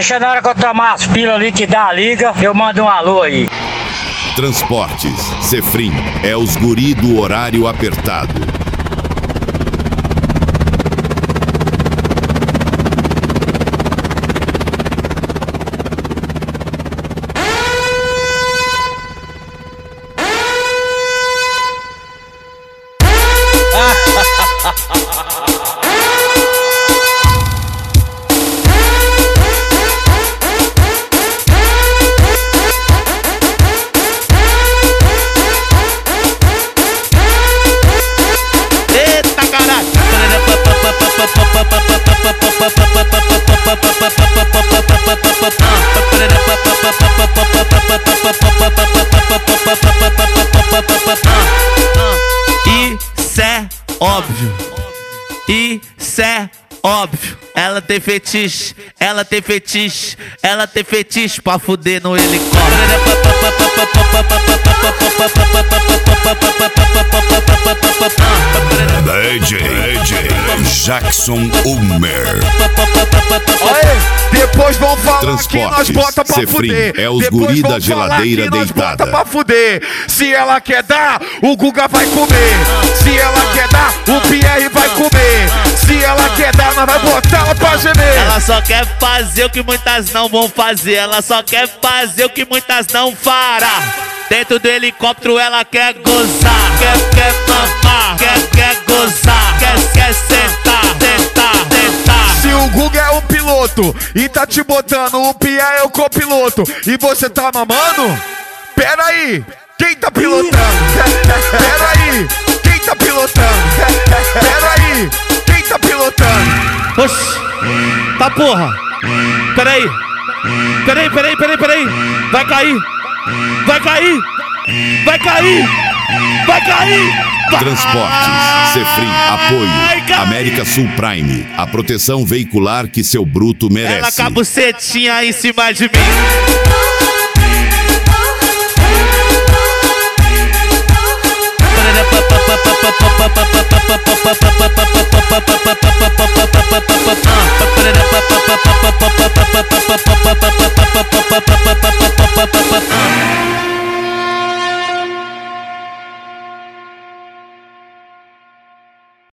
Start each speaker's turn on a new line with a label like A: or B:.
A: Deixa na hora que eu tomar as pilas ali que dá a liga, eu mando um alô aí.
B: Transportes, Cefrim, é os guri do horário apertado.
C: Isso é óbvio. Isso é óbvio. Ela tem fetiche, ela tem fetiche, ela tem fetiche pra fuder no helicóptero.
B: DJ Jackson Ulmer.
D: Depois vão falar que nós
B: Transportes,
D: bota pra
B: Cefrim,
D: fuder.
B: é os
D: Depois
B: guri
D: vão
B: da
D: falar
B: geladeira
D: que nós
B: deitada.
D: bota pra fuder. Se ela quer dar, o Guga vai comer. Se ela quer dar, o Pierre vai comer. Se ela quer dar, nós vai botar ela pra gemer.
C: Ela só quer fazer o que muitas não vão fazer. Ela só quer fazer o que muitas não fará. Dentro do helicóptero ela quer gozar, quer mamar, quer gozar, quer sentar, sentar.
D: Se o Guga é o piloto e tá te botando, o Pierre é o copiloto e você tá mamando? Pera aí, quem tá pilotando? Pera aí, quem tá pilotando? Pera aí, quem tá pilotando?
C: Oxi, tá porra. Peraí. Vai cair. Vai cair.
B: Transportes, Cefrim, apoio. América Sul Prime, a proteção veicular que seu bruto merece.
C: Ela com a bucetinha em cima de mim.